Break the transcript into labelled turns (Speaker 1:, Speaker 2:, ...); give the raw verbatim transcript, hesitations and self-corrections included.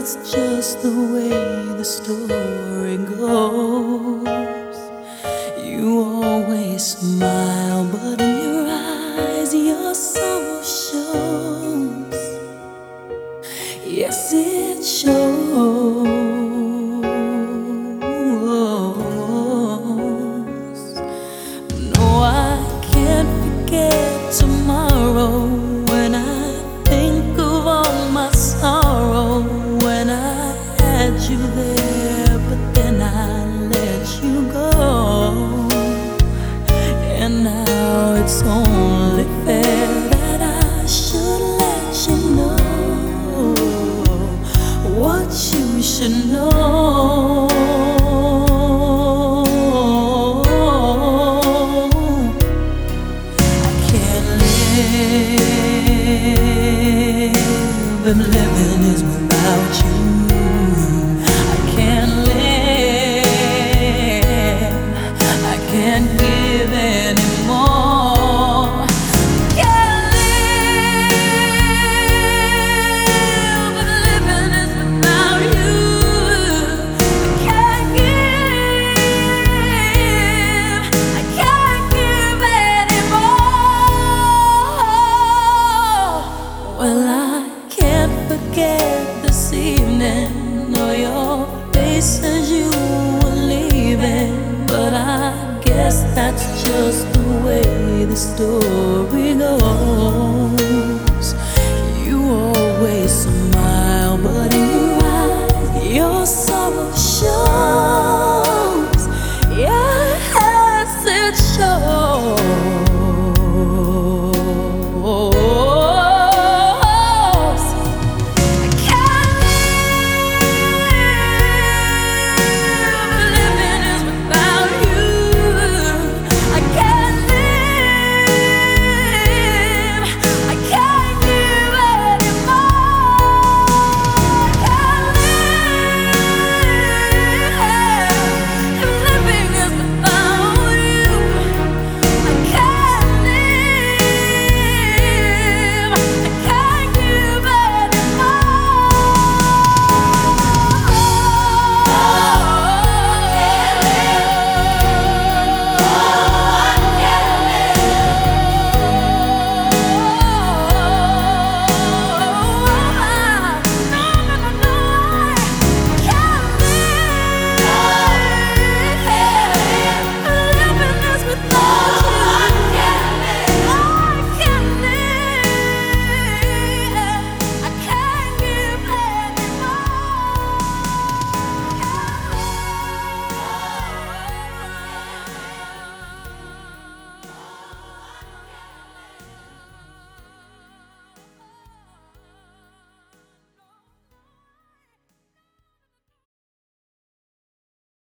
Speaker 1: that's just the way the story goes. You always smile, but in your eyes your sorrow shows. Yes, it shows. No, I can't forget tomorrow when I think of all my sorrow. When I had you there, but then I let you go. And now it's only fair that I should let you know what you should know. I can't live if living is without you. I can't live, I can't give anymore. Can't live if living is without you. I can't give, I can't give anymore. Well, I can't forget this evening or your face as you were leaving, but I guess that's just the way the story goes.